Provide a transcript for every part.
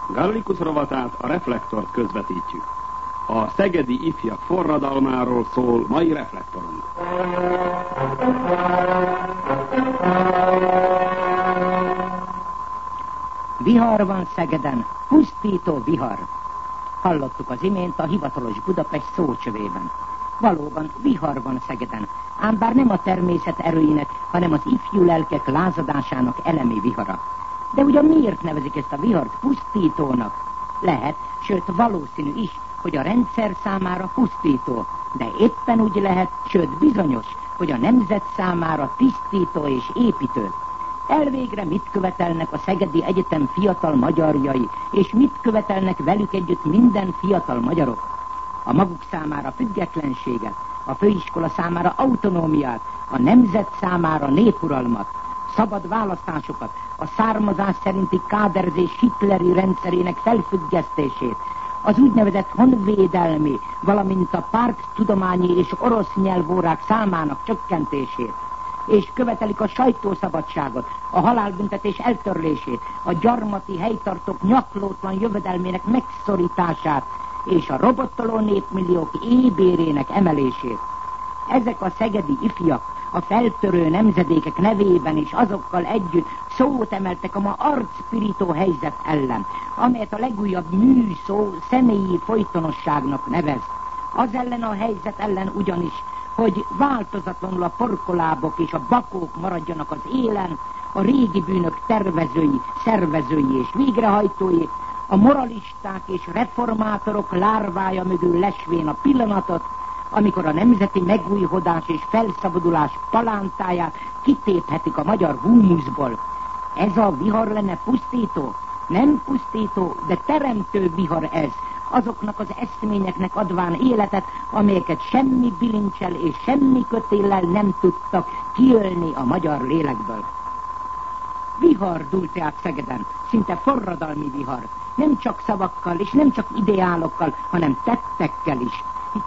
Gallikus rovatát, a Reflektort közvetítjük. A szegedi ifjak forradalmáról szól mai reflektorunk. Vihar van Szegeden, pusztító vihar. Hallottuk az imént a hivatalos Budapest szócsövében. Valóban vihar van Szegeden, ám bár nem a természet erőinek, hanem az ifjú lelkek lázadásának elemi vihara. De ugyan miért nevezik ezt a vihart pusztítónak? Lehet, sőt valószínű is, hogy a rendszer számára pusztító, de éppen úgy lehet, sőt bizonyos, hogy a nemzet számára tisztító és építő. Elvégre mit követelnek a Szegedi Egyetem fiatal magyarjai, és mit követelnek velük együtt minden fiatal magyarok? A maguk számára függetlenséget, a főiskola számára autonómiát, a nemzet számára népuralmat, szabad választásokat, a származás szerinti káderzés hitleri rendszerének felfüggesztését, az úgynevezett honvédelmi, valamint a párttudományi és orosz nyelvórák számának csökkentését, és követelik a sajtószabadságot, a halálbüntetés eltörlését, a gyarmati helytartók nyaklótlan jövedelmének megszorítását, és a robottoló népmilliók ébérének emelését. Ezek a szegedi ifjak a feltörő nemzedékek nevében és azokkal együtt szót emeltek a ma arcpirító helyzet ellen, amelyet a legújabb műszó személyi folytonosságnak nevez. Az ellen a helyzet ellen ugyanis, hogy változatlanul a porkolábok és a bakók maradjanak az élen, a régi bűnök tervezői, szervezői és végrehajtói, a moralisták és reformátorok lárvája mögül lesvén a pillanatot, amikor a nemzeti megújhodás és felszabadulás palántáját kitéphetik a magyar humuszból. Ez a vihar lenne pusztító? Nem pusztító, de teremtő vihar ez, azoknak az eszményeknek adván életet, amelyeket semmi bilincsel és semmi kötéllel nem tudtak kiölni a magyar lélekből. Vihar dúlt át Szegeden, szinte forradalmi vihar, nem csak szavakkal és nem csak ideálokkal, hanem tettekkel is.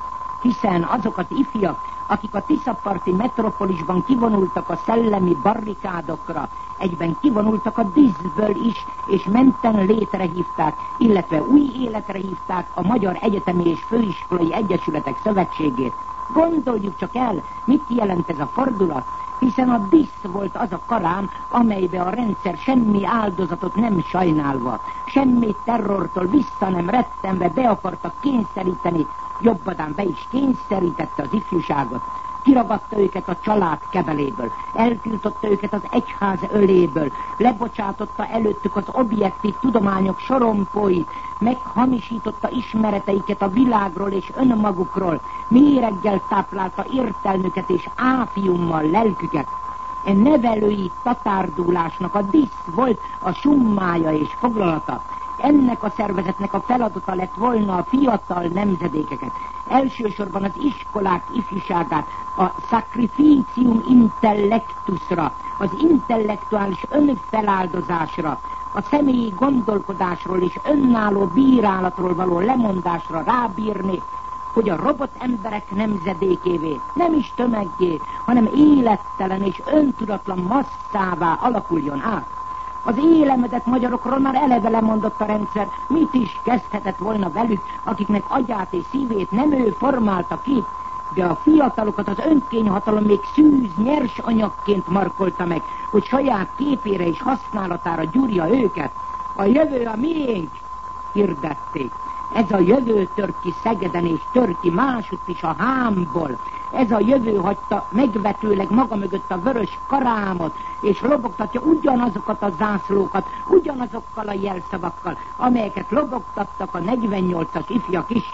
Hiszen azok az ifjak, akik a Tiszaparti metropolisban kivonultak a szellemi barrikádokra, egyben kivonultak a díszből is, és menten létre hívták, illetve új életre hívták a Magyar Egyetemi és Főiskolai Egyesületek Szövetségét. Gondoljuk csak el, mit jelent ez a fordulat, hiszen a dísz volt az a karám, amelybe a rendszer semmi áldozatot nem sajnálva, semmi terrortól vissza nem rettenve be akartak kényszeríteni, jobbadán be is kényszerítette az ifjúságot. Kiragadta őket a család kebeléből, eltiltotta őket az egyház öléből, lebocsátotta előttük az objektív tudományok sorompóit, meghamisította ismereteiket a világról és önmagukról, méreggel táplálta értelmüket és áfiummal lelküket. E nevelői tatárdulásnak a dísz volt a summája és foglalata. Ennek a szervezetnek a feladata lett volna a fiatal nemzedékeket, elsősorban az iskolák ifjúságát, a sacrificium intellectusra, az intellektuális önfeláldozásra, a személyi gondolkodásról és önálló bírálatról való lemondásra rábírni, hogy a robot emberek nemzedékévé, nem is tömeggé, hanem élettelen és öntudatlan masszává alakuljon át. Az élemedett magyarokról már eleve lemondott a rendszer, mit is kezdhetett volna velük, akiknek agyát és szívét nem ő formálta ki, de a fiatalokat az önkényhatalom még szűz nyersanyagként markolta meg, hogy saját képére és használatára gyúrja őket. A jövő a miénk, hirdették. Ez a jövő tör ki Szegeden és tör ki másutt is a hámból. Ez a jövő hagyta megvetőleg maga mögött a vörös karámot, és lobogtatja ugyanazokat a zászlókat, ugyanazokkal a jelszavakkal, amelyeket lobogtattak a 48-as ifjak is.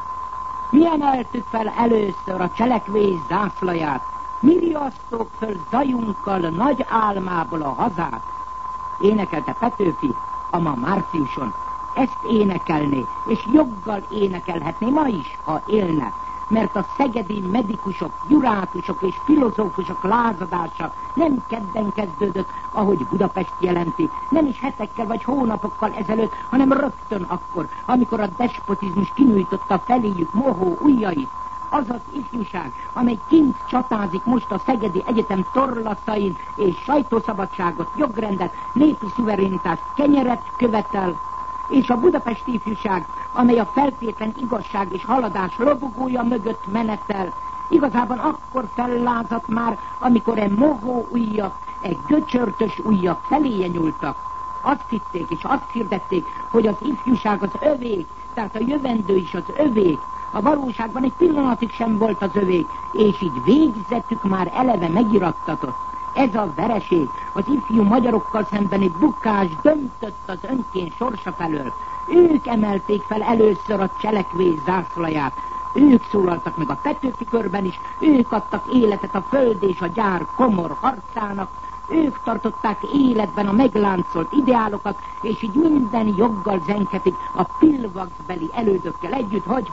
Mi emeltük fel először a cselekvés zászlaját, mi riasztók föl zajunkkal nagy álmából a hazát. Énekelte Petőfi a ma márciuson. Ezt énekelné, és joggal énekelhetné ma is, ha élne, mert a szegedi medikusok, jurátusok és filozófusok lázadása nem kedden kezdődött, ahogy Budapest jelenti, nem is hetekkel vagy hónapokkal ezelőtt, hanem rögtön akkor, amikor a despotizmus kinyújtotta feléjük mohó ujjait. Az az ifjúság, amely kint csatázik most a Szegedi Egyetem torlaszain, és sajtószabadságot, jogrendet, népi szuverenitást, kenyeret követel, és a budapesti ifjúság, amely a feltétlen igazság és haladás lobogója mögött menetel, igazában akkor fellázadt már, amikor mohó ujjak, göcsörtös ujjak feléje nyúltak. Azt hitték és azt hirdették, hogy az ifjúság az övék, tehát a jövendő is az övék. A valóságban egy pillanatig sem volt az övék, és így végzettük már eleve megirattatott. Ez a vereség, az ifjú magyarokkal szembeni bukás döntött az önkén sorsa felől. Ők emelték fel először a cselekvés zászlaját. Ők szólaltak meg a Petőfi körben is, ők adtak életet a föld és a gyár komor harcának, ők tartották életben a megláncolt ideálokat, és így minden joggal zenketik a pillvaxbeli elődökkel együtt, hogy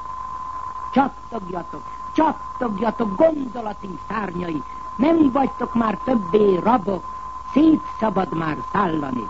csattogjatok gondolatink szárnyai, nem vagytok már többé rabok, szétszabad már szállani.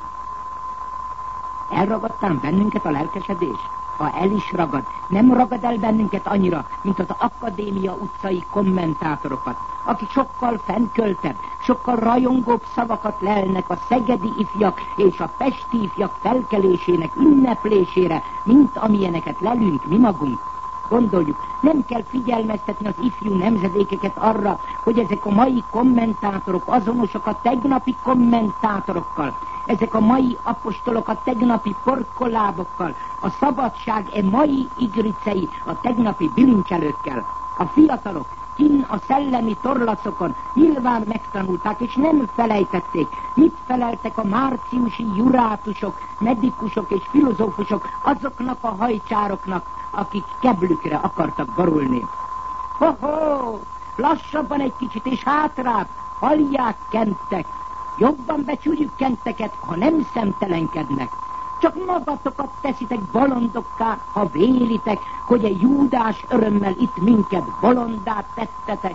Elragadtán bennünket a lelkesedés? Ha el is ragad, nem ragad el bennünket annyira, mint az akadémia utcai kommentátorokat, akik sokkal fennköltebb, sokkal rajongóbb szavakat lelnek a szegedi ifjak és a pesti ifjak felkelésének ünneplésére, mint amilyeneket lelünk mi magunk. Gondoljuk, nem kell figyelmeztetni az ifjú nemzedékeket arra, hogy ezek a mai kommentátorok azonosak a tegnapi kommentátorokkal, ezek a mai apostolok a tegnapi porkolábokkal, a szabadság mai igricei a tegnapi bilincselőkkel. A fiatalok kinn a szellemi torlacokon nyilván megtanulták, és nem felejtették, mit feleltek a márciusi jurátusok, medikusok és filozófusok azoknak a hajcsároknak, akik keblükre akartak borulni. Ho-ho! Lassabban egy kicsit, és hátrább, hallják kentek! Jobban becsüljük kenteket, ha nem szemtelenkednek. Csak magatokat teszitek bolondokká, ha vélitek, hogy egy Júdás örömmel itt minket bolondát tettetek.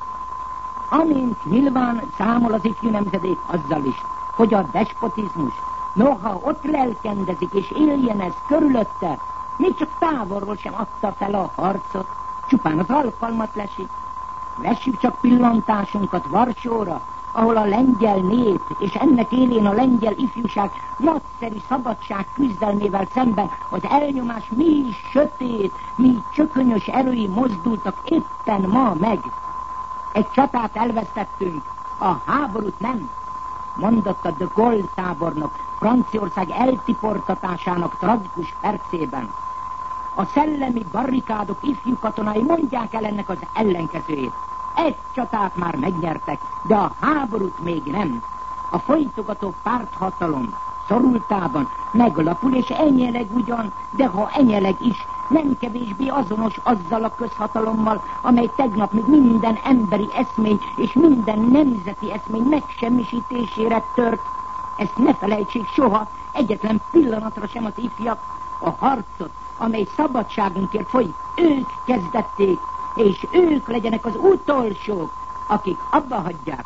Amint nyilván számol az ifjú nemzedék azzal is, hogy a despotizmus, noha ott lelkendezik és éljen ez körülötte, még csak távolról sem adta fel a harcot, csupán az alkalmat lesi. Vessük csak pillantásunkat Varsóra, ahol a lengyel nép és ennek élén a lengyel ifjúság nagyszerű szabadság küzdelmével szemben az elnyomás mi sötét, mi csökönyös erői mozdultak éppen ma meg. Egy csatát elvesztettünk, a háborút nem, mondotta de Gaulle tábornok Franciaország eltiportatásának tragikus percében. A szellemi barrikádok ifjú katonái mondják el ennek az ellenkezőjét. Egy csatát már megnyertek, de a háborút még nem. A folytogató párthatalom szorultában meglapul, és enyheleg ugyan, de ha enyheleg is, nem kevésbé azonos azzal a közhatalommal, amely tegnap még minden emberi eszmény és minden nemzeti eszmény megsemmisítésére tört. Ezt ne felejtsék soha, egyetlen pillanatra sem az ifjak. A harcot, amely szabadságunkért folyik, ők kezdették, és ők legyenek az utolsók, akik abba hagyják.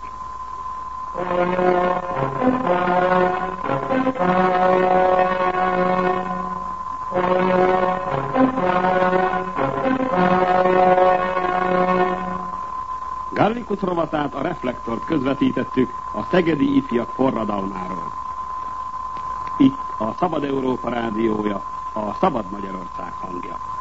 Gallikus rovatát, a Reflektort közvetítettük a szegedi ifjak forradalmáról. Itt a Szabad Európa rádiója, a Szabad Magyarország hangja.